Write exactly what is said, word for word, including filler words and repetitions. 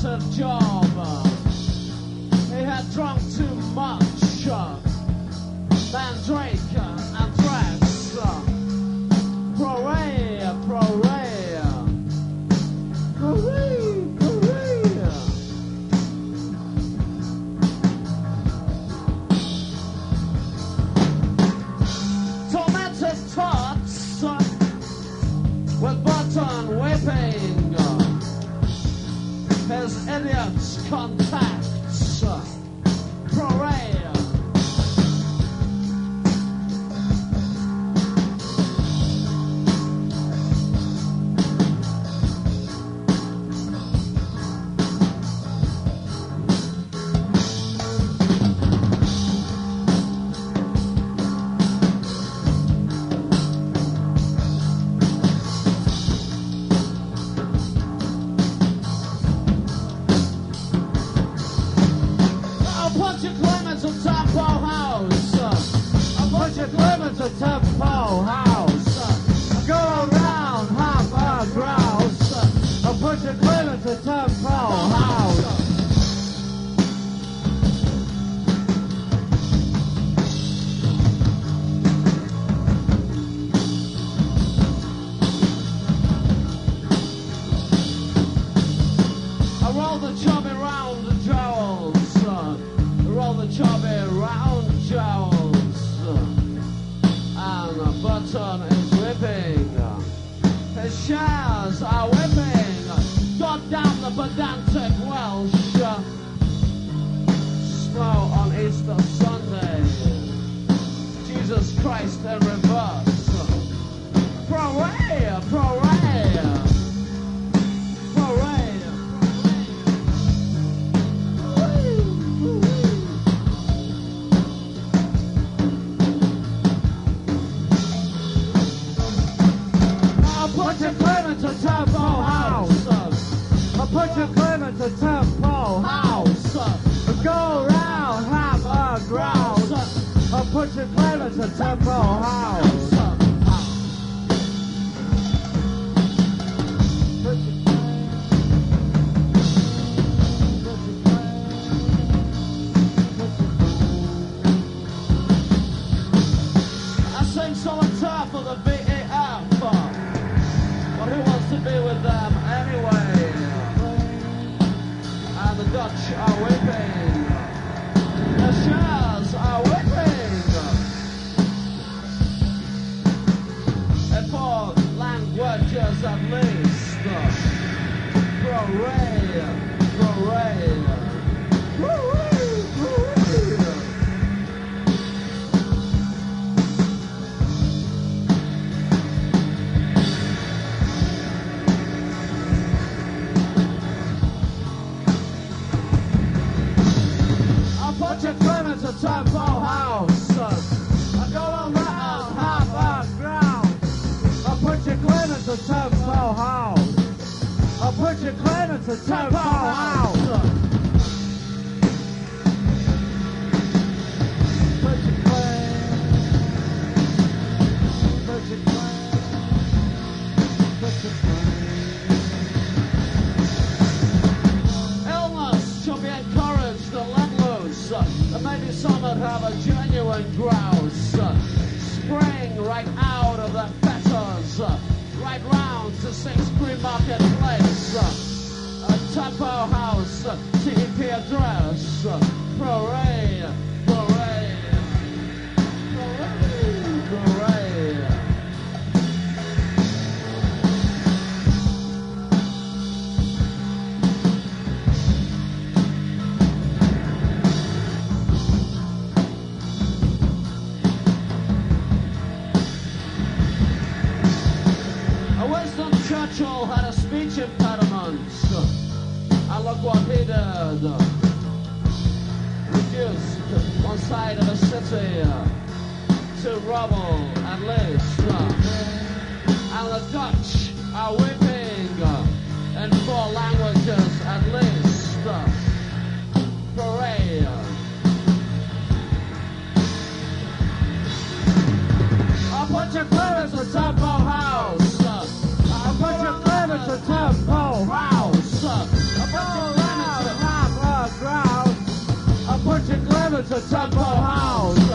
tormented job. He had drunk too much. Mandrake and threats. Prorea, prorea. Prorea, prorea. Tormented tots with button whipping. His idiots contacts. Prorea. Churchill had a speech impediment, and look what he did. Reduced one side of the city to rubble at least, and the Dutch are weeping in four languages at least. Parade. I'll put your clearance to Tempo House. I'll put your clearance to Tempo House. I'll put your clearance it's a tempo house.